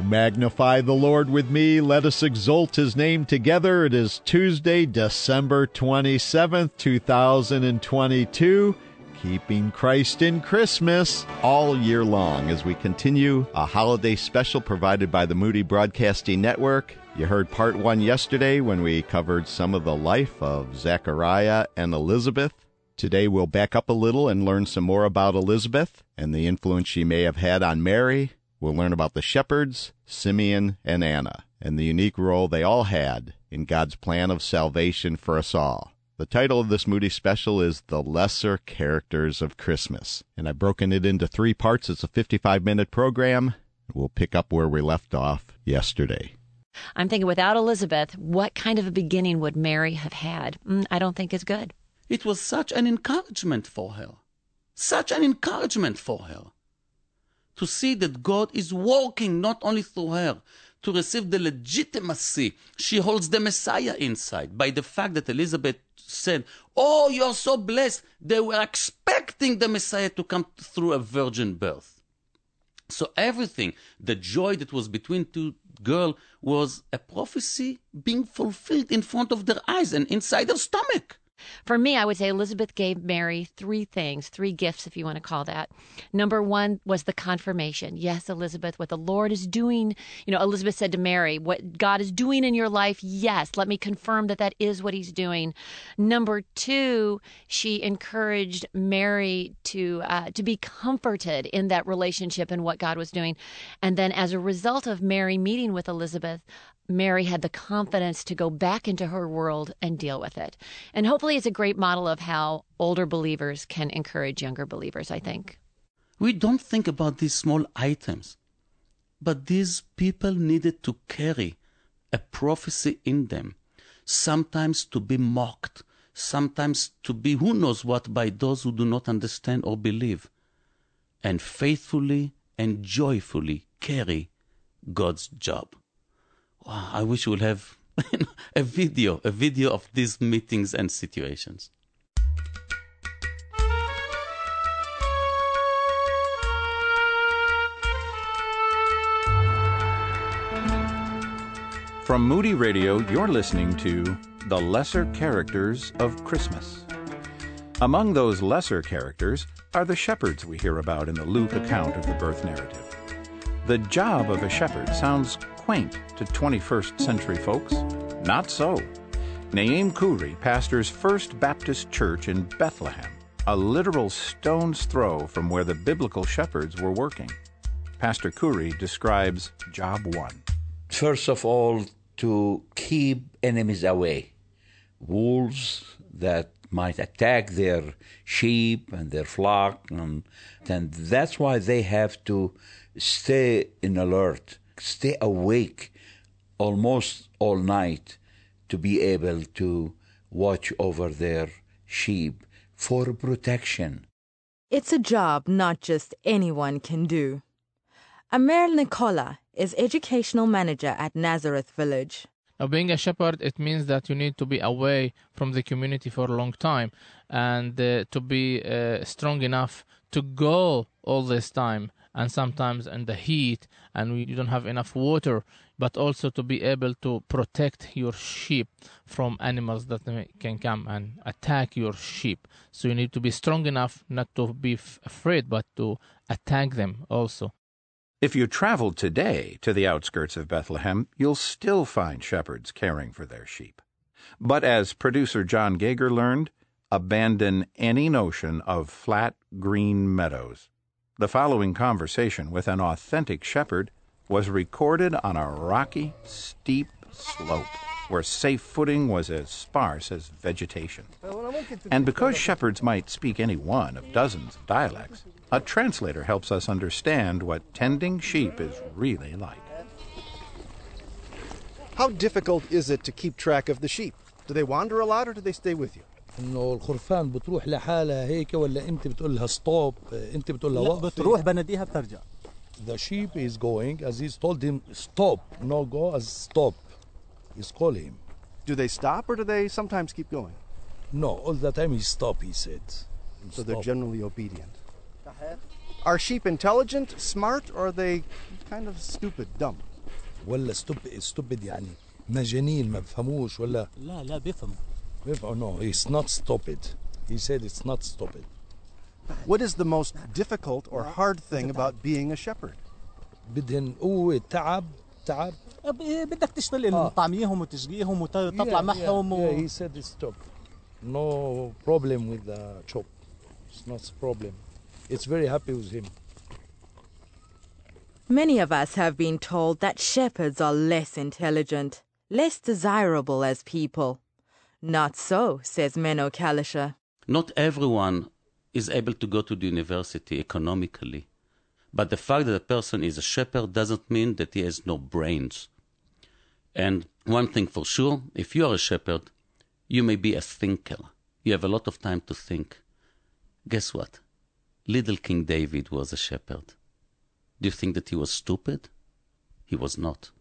Oh, magnify the Lord with me. Let us exalt his name together. It is Tuesday, December 27th, 2022. Keeping Christ in Christmas all year long as we continue a holiday special provided by the Moody Broadcasting Network. You heard part one yesterday when we covered some of the life of Zechariah and Elizabeth. Today we'll back up a little and learn some more about Elizabeth and the influence she may have had on Mary. We'll learn about the shepherds, Simeon and Anna, and the unique role they all had in God's plan of salvation for us all. The title of this Moody special is The Lesser Characters of Christmas, and I've broken it into 3 parts. It's a 55-minute program. We'll pick up where we left off yesterday. I'm thinking without Elizabeth, what kind of a beginning would Mary have had? I don't think it's good. It was such an encouragement for her. Such an encouragement for her. To see that God is working not only through her, to receive the legitimacy she holds the Messiah inside by the fact that Elizabeth said, "Oh, you're so blessed." They were expecting the Messiah to come through a virgin birth. So everything, the joy that was between two girls was a prophecy being fulfilled in front of their eyes and inside their stomach. For me, I would say Elizabeth gave Mary 3 things, 3 gifts, if you want to call that. Number 1 was the confirmation. Yes, Elizabeth, what the Lord is doing. Elizabeth said to Mary, what God is doing in your life, yes, let me confirm that that is what he's doing. Number 2, she encouraged Mary to be comforted in that relationship and what God was doing. And then as a result of Mary meeting with Elizabeth, Mary had the confidence to go back into her world and deal with it. And hopefully it's a great model of how older believers can encourage younger believers, I think. We don't think about these small items, but these people needed to carry a prophecy in them, sometimes to be mocked, sometimes to be who knows what by those who do not understand or believe, and faithfully and joyfully carry God's job. Wow, I wish we'll have a video of these meetings and situations. From Moody Radio, you're listening to The Lesser Characters of Christmas. Among those lesser characters are the shepherds we hear about in the Luke account of the birth narrative. The job of a shepherd sounds quaint to 21st century folks. Not so. Naim Khoury pastors First Baptist Church in Bethlehem, a literal stone's throw from where the biblical shepherds were working. Pastor Khoury describes job 1. First of all, to keep enemies away. Wolves that might attack their sheep and their flock. And that's why they have to stay in alert, stay awake almost all night to be able to watch over their sheep for protection. It's a job not just anyone can do. Amer Nicola is educational manager at Nazareth Village. Now, being a shepherd, it means that you need to be away from the community for a long time and to be strong enough to go all this time, and sometimes in the heat, and you don't have enough water, but also to be able to protect your sheep from animals that can come and attack your sheep. So you need to be strong enough not to be afraid, but to attack them also. If you travel today to the outskirts of Bethlehem, you'll still find shepherds caring for their sheep. But as producer John Gager learned, abandon any notion of flat green meadows. The following conversation with an authentic shepherd was recorded on a rocky, steep slope where safe footing was as sparse as vegetation. And because shepherds might speak any one of dozens of dialects, a translator helps us understand what tending sheep is really like. How difficult is it to keep track of the sheep? Do they wander a lot or do they stay with you? انه الخرفان بتروح لحالها هيك ولا انت بتقول لها ستوب انت بتقول لها وقف بتروح بناديها بترجع. The sheep is going as he's told him stop, no go as stop. He's calling him. Do they stop or do they sometimes keep going? No, all the time he stop, he said. So they're generally obedient. Are sheep intelligent, smart, or are they kind of stupid, dumb? ولا stupid يعني مجانين ما بفهموش ولا لا بيفهموا. No, it's not stupid. He said it's not stupid. What is the most difficult or hard thing about being a shepherd? بدهن قوة تعب بدك تشتغل طعميهم وتشقيهم وتطلع معهم. He said it's stop. No problem with the chop. It's not a problem. It's very happy with him. Many of us have been told that shepherds are less intelligent, less desirable as people. Not so, says Menno Kalischer. Not everyone is able to go to the university economically. But the fact that a person is a shepherd doesn't mean that he has no brains. And one thing for sure, if you are a shepherd, you may be a thinker. You have a lot of time to think. Guess what? Little King David was a shepherd. Do you think that he was stupid? He was not.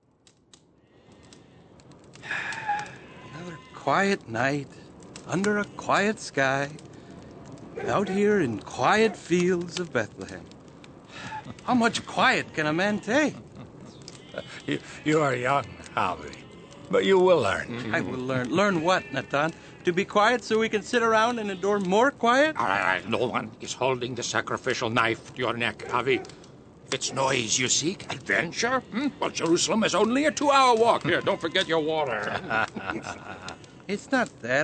Another quiet night, under a quiet sky, out here in quiet fields of Bethlehem. How much quiet can a man take? You are young, Avi, but you will learn. I will learn. Learn what, Natan? To be quiet so we can sit around and endure more quiet? No one is holding the sacrificial knife to your neck, Avi. If it's noise you seek, adventure, well, Jerusalem is only a 2-hour walk. Here, don't forget your water. It's not that.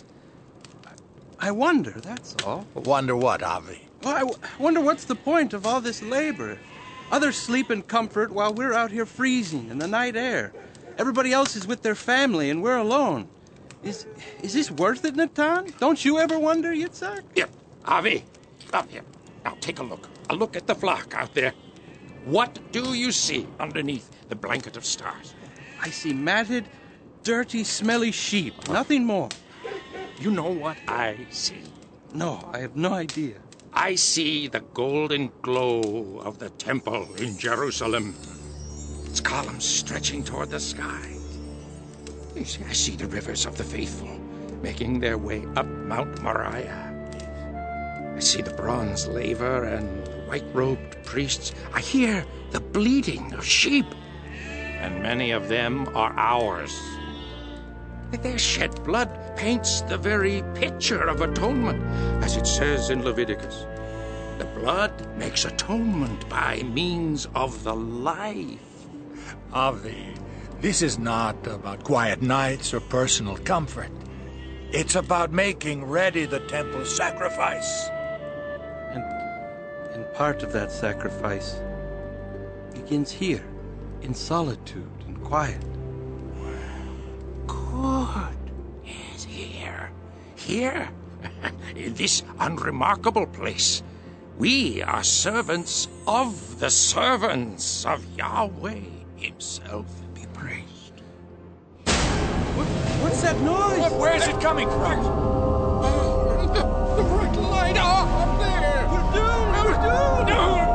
I wonder, that's all. Wonder what, Avi? Well, I wonder what's the point of all this labor. Others sleep in comfort while we're out here freezing in the night air. Everybody else is with their family and we're alone. Is this worth it, Natan? Don't you ever wonder, Yitzhak? Here, Avi, come here. Now take a look. A look at the flock out there. What do you see underneath the blanket of stars? I see matted, dirty, smelly sheep. Nothing more. You know what I see? No, I have no idea. I see the golden glow of the temple in Jerusalem. Its columns stretching toward the sky. I see the rivers of the faithful making their way up Mount Moriah. I see the bronze laver and white-robed priests. I hear the bleating of sheep. And many of them are ours. Their shed blood paints the very picture of atonement, as it says in Leviticus. The blood makes atonement by means of the life. Avi, this is not about quiet nights or personal comfort. It's about making ready the temple sacrifice. And part of that sacrifice begins here, in solitude and quiet. Good. Yes, here. Here, in this unremarkable place, we are servants of the servants of Yahweh himself. Be praised. What's that noise? Where is it coming from? The bright light up there! We're doomed! We're doomed! No!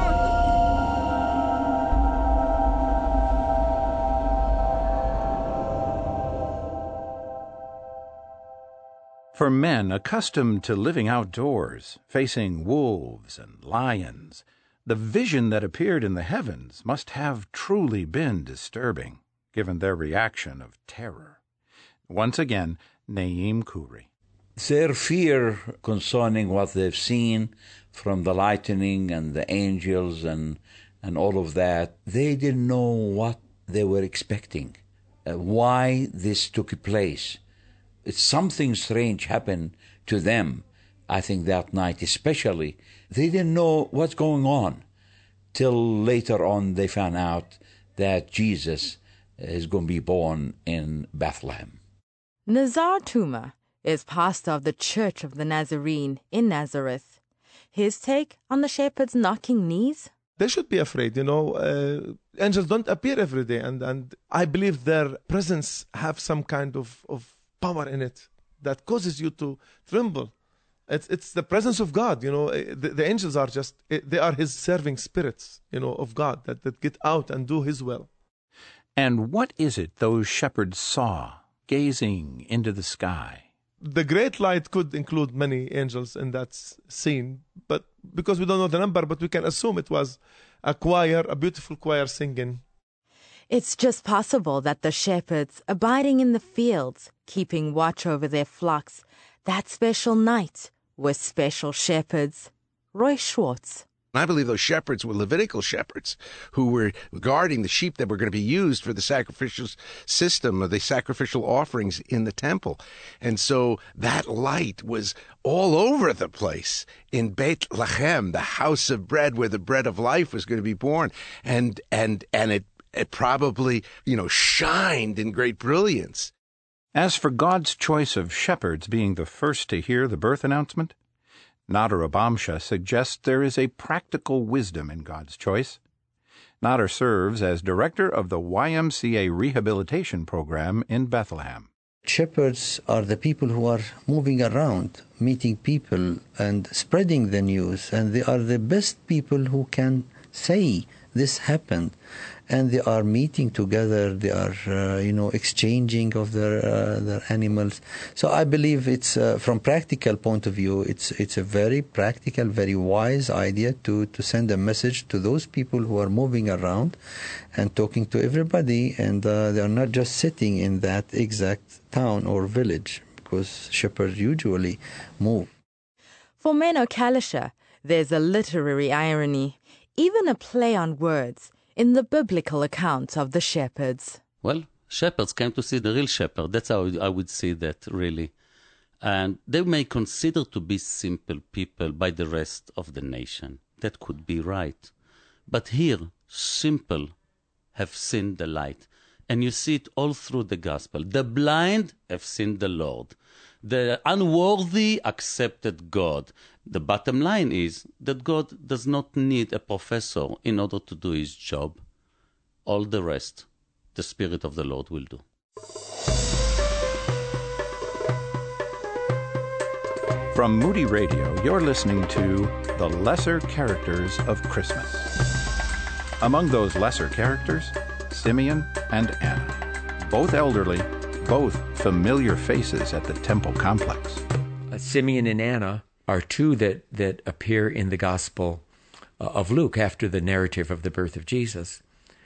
For men accustomed to living outdoors, facing wolves and lions, the vision that appeared in the heavens must have truly been disturbing, given their reaction of terror. Once again, Naim Khoury. Their fear concerning what they've seen from the lightning and the angels and all of that, they didn't know what they were expecting, why this took place. It's something strange happened to them, I think, that night especially. They didn't know what's going on till later on they found out that Jesus is going to be born in Bethlehem. Nazar Tuma is pastor of the Church of the Nazarene in Nazareth. His take on the shepherds knocking knees? They should be afraid, angels don't appear every day, and I believe their presence have some kind of power in it that causes you to tremble. It's the presence of God, the angels are they are his serving spirits, of God that get out and do his will. And what is it those shepherds saw, gazing into the sky? The great light could include many angels in that scene, but because we don't know the number, but we can assume it was a choir, a beautiful choir singing. It's just possible that the shepherds, abiding in the fields, keeping watch over their flocks, that special night were special shepherds. Roy Schwartz. I believe those shepherds were Levitical shepherds who were guarding the sheep that were going to be used for the sacrificial system of the sacrificial offerings in the temple. And so that light was all over the place in Beit Lechem, the house of bread where the bread of life was going to be born. And it probably, shined in great brilliance. As for God's choice of shepherds being the first to hear the birth announcement, Nader Abamsha suggests there is a practical wisdom in God's choice. Nader serves as director of the YMCA Rehabilitation Program in Bethlehem. Shepherds are the people who are moving around, meeting people and spreading the news, and they are the best people who can say this happened. And they are meeting together, they are, exchanging of their animals. So I believe it's, from practical point of view, it's a very practical, very wise idea to send a message to those people who are moving around and talking to everybody, and they are not just sitting in that exact town or village, because shepherds usually move. For Menno Kalischer, there's a literary irony, even a play on words, in the biblical accounts of the shepherds. Well, shepherds came to see the real shepherd. That's how I would see that, really. And they may consider to be simple people by the rest of the nation. That could be right. But here, simple have seen the light. And you see it all through the gospel. The blind have seen the Lord. The unworthy accepted God. The bottom line is that God does not need a professor in order to do his job. All the rest, the Spirit of the Lord will do. From Moody Radio, you're listening to The Lesser Characters of Christmas. Among those lesser characters, Simeon and Anna, both elderly, both familiar faces at the temple complex. Simeon and Anna are two that appear in the Gospel of Luke after the narrative of the birth of Jesus,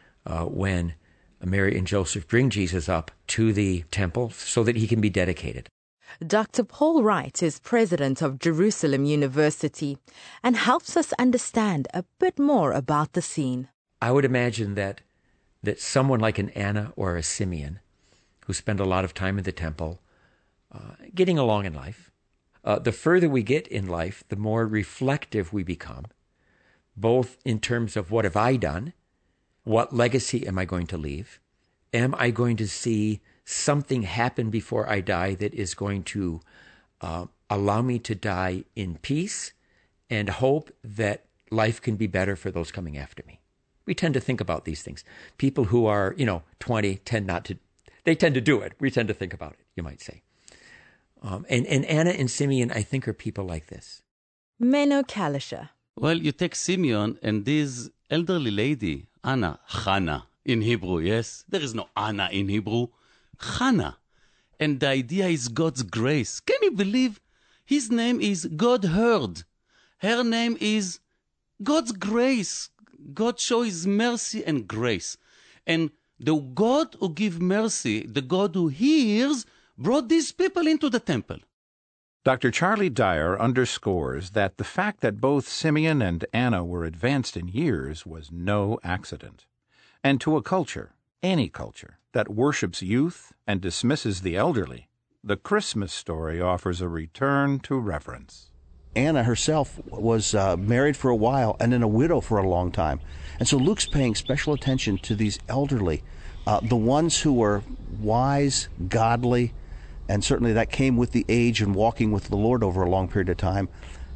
when Mary and Joseph bring Jesus up to the temple so that he can be dedicated. Dr. Paul Wright is president of Jerusalem University and helps us understand a bit more about the scene. I would imagine that someone like an Anna or a Simeon, who spend a lot of time in the temple, getting along in life, the further we get in life, the more reflective we become, both in terms of what have I done, what legacy am I going to leave, am I going to see something happen before I die that is going to allow me to die in peace and hope that life can be better for those coming after me. We tend to think about these things. People who are, 20 tend not to. They tend to do it. We tend to think about it, you might say. And Anna and Simeon, I think, are people like this. Menno Kalischer. Well, you take Simeon and this elderly lady, Anna, Hannah in Hebrew, yes? There is no Anna in Hebrew. Hannah. And the idea is God's grace. Can you believe? His name is God heard. Her name is God's grace. God shows his mercy and grace. And the God who gives mercy, the God who hears, brought these people into the temple. Dr. Charlie Dyer underscores that the fact that both Simeon and Anna were advanced in years was no accident. And to a culture, any culture, that worships youth and dismisses the elderly, the Christmas story offers a return to reverence. Anna herself was married for a while and then a widow for a long time. And so Luke's paying special attention to these elderly, the ones who were wise, godly, and certainly that came with the age and walking with the Lord over a long period of time.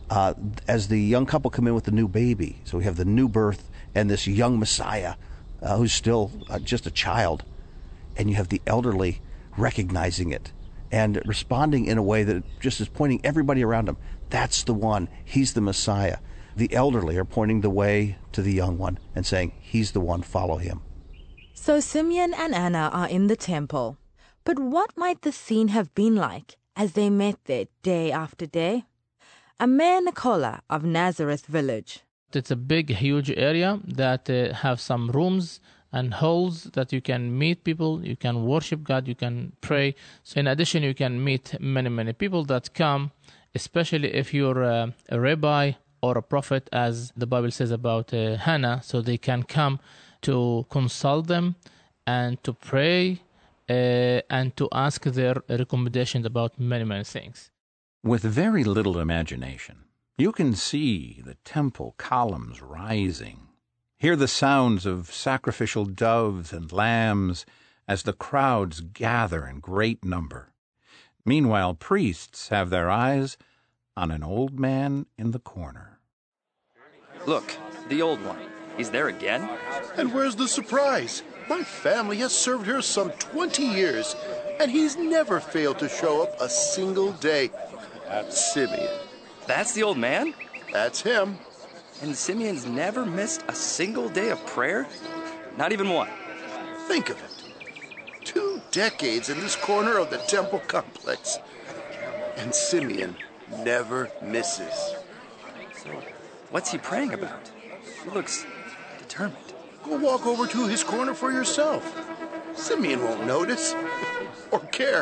As the young couple come in with the new baby, so we have the new birth and this young Messiah who's still just a child, and you have the elderly recognizing it and responding in a way that just is pointing everybody around them. That's the one. He's the Messiah. The elderly are pointing the way to the young one and saying, he's the one, follow him. So Simeon and Anna are in the temple. But what might the scene have been like as they met there day after day? Amer Nicola of Nazareth Village. It's a big, huge area that have some rooms and halls that you can meet people, you can worship God, you can pray. So in addition, you can meet many people that come, especially if you're a rabbi or a prophet, as the Bible says about Hannah, so they can come to consult them and to pray and to ask their recommendations about many things. With very little imagination, you can see the temple columns rising, hear the sounds of sacrificial doves and lambs as the crowds gather in great number. Meanwhile, priests have their eyes on an old man in the corner. Look, the old one. He's there again? And where's the surprise? My family has served here some 20 years, and he's never failed to show up a single day. Simeon. That's the old man? That's him. And Simeon's never missed a single day of prayer? Not even one. Think of it. 2 decades in this corner of the temple complex. And Simeon never misses. So, what's he praying about? He looks determined. Go walk over to his corner for yourself. Simeon won't notice or care.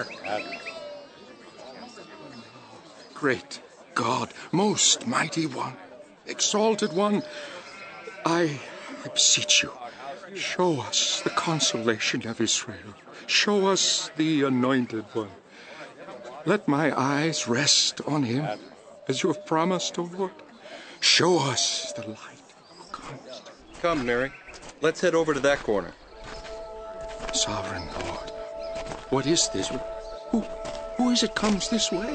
Great God, most mighty one, exalted one, I beseech you, show us the consolation of Israel. Show us the anointed one. Let my eyes rest on him, as you have promised, O Lord. Show us the light who comes. Come, Mary. Let's head over to that corner. Sovereign Lord, what is this? Who is it comes this way?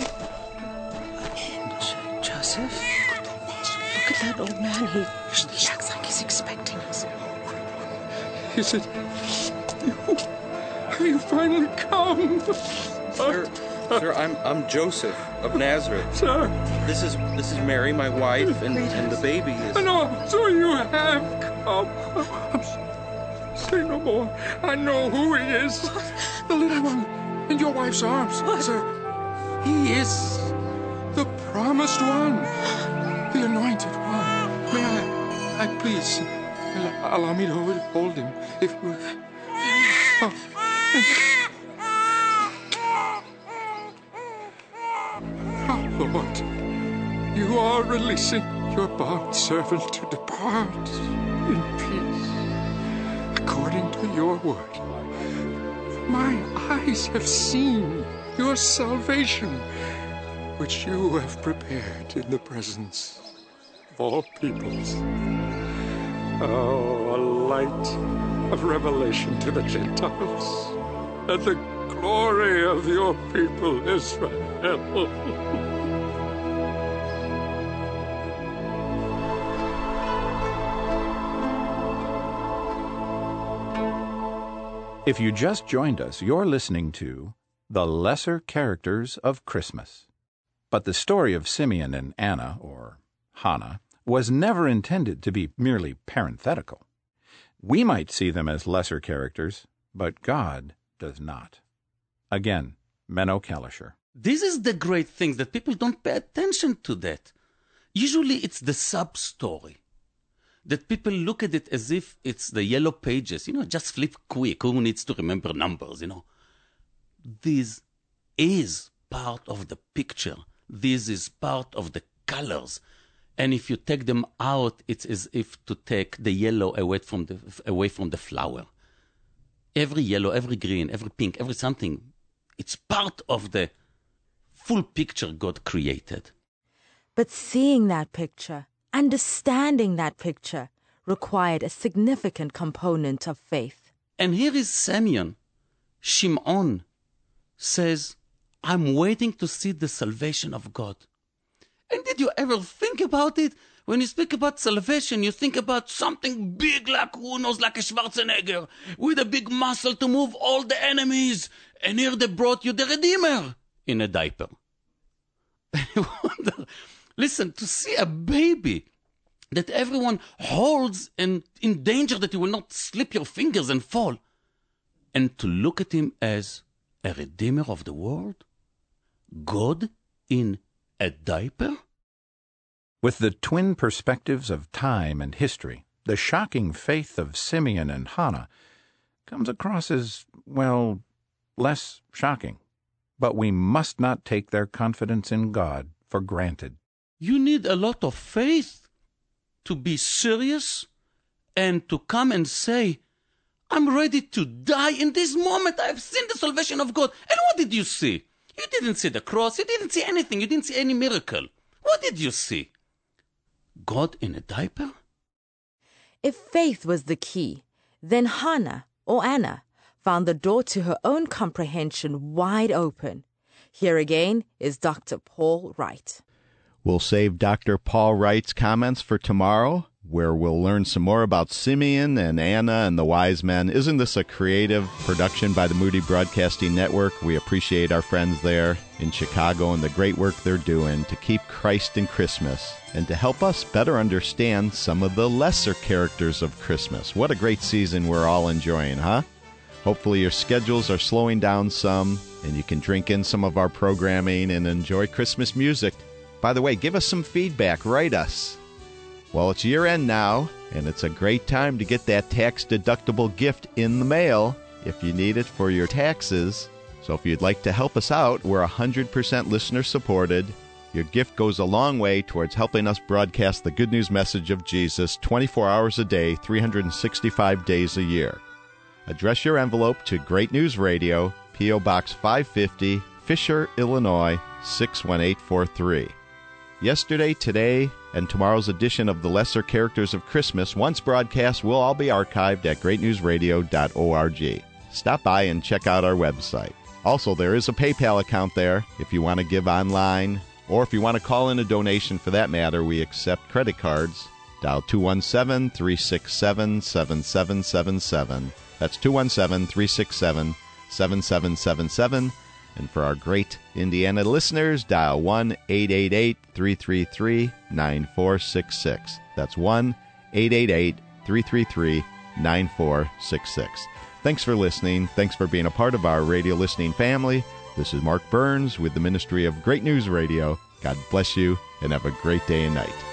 Joseph? Look at that old man. He acts like he's expecting us. Is it you? You finally come. Sir, I'm Joseph of Nazareth. Sir. This is Mary, my wife, and the baby is... No, so you have come. Say no more. I know who he is. The little one in your wife's arms. Sir, he is the promised one, the anointed one. May I please, allow me to hold him, if you... Lord, you are releasing your bound servant to depart in peace, according to your word. My eyes have seen your salvation, which you have prepared in the presence of all peoples. Oh, a light of revelation to the Gentiles, and the glory of your people Israel. If you just joined us, you're listening to The Lesser Characters of Christmas. But the story of Simeon and Anna, or Hannah, was never intended to be merely parenthetical. We might see them as lesser characters, but God does not. Again, Menno Kalisher. This is the great thing, that people don't pay attention to that. Usually it's the sub-story. That people look at it as if it's the yellow pages. Just flip quick. Who needs to remember numbers, This is part of the picture. This is part of the colors. And if you take them out, it's as if to take the yellow away from the flower. Every yellow, every green, every pink, every something, it's part of the full picture God created. But seeing that picture, understanding that picture, required a significant component of faith. And here is Simeon. Shimon says, I'm waiting to see the salvation of God. And did you ever think about it? When you speak about salvation, you think about something big like, who knows, like a Schwarzenegger, with a big muscle to move all the enemies. And here they brought you the Redeemer in a diaper. And you wonder, listen, to see a baby that everyone holds and in danger that you will not slip your fingers and fall, and to look at him as a Redeemer of the world? God in a diaper? With the twin perspectives of time and history, The shocking faith of Simeon and Hannah comes across as, well, less shocking. But we must not take their confidence in God for granted. You need a lot of faith to be serious and to come and say, I'm ready to die in this moment. I have seen the salvation of God. And what did you see? You didn't see the cross. You didn't see anything. You didn't see any miracle. What did you see? God in a diaper? If faith was the key, then Hannah, or Anna, found the door to her own comprehension wide open. Here again is Dr. Paul Wright. We'll save Dr. Paul Wright's comments for tomorrow, where we'll learn some more about Simeon and Anna and the wise men. Isn't this a creative production by the Moody Broadcasting Network? We appreciate our friends there in Chicago and the great work they're doing to keep Christ in Christmas and to help us better understand some of the lesser characters of Christmas. What a great season we're all enjoying, huh? Hopefully your schedules are slowing down some and you can drink in some of our programming and enjoy Christmas music. By the way, give us some feedback. Write us. Well, it's year-end now, and it's a great time to get that tax-deductible gift in the mail if you need it for your taxes. So if you'd like to help us out, we're 100% listener-supported. Your gift goes a long way towards helping us broadcast the good news message of Jesus 24 hours a day, 365 days a year. Address your envelope to Great News Radio, P.O. Box 550, Fisher, Illinois, 61843. Yesterday, today, and tomorrow's edition of the Lesser Characters of Christmas, once broadcast, will all be archived at greatnewsradio.org. Stop by and check out our website. Also, there is a PayPal account there if you want to give online, or if you want to call in a donation for that matter. We accept credit cards. Dial 217-367-7777. That's 217-367-7777. And for our great Indiana listeners, dial 1-888-333-9466. That's 1-888-333-9466. Thanks for listening. Thanks for being a part of our radio listening family. This is Mark Burns with the Ministry of Great News Radio. God bless you, and have a great day and night.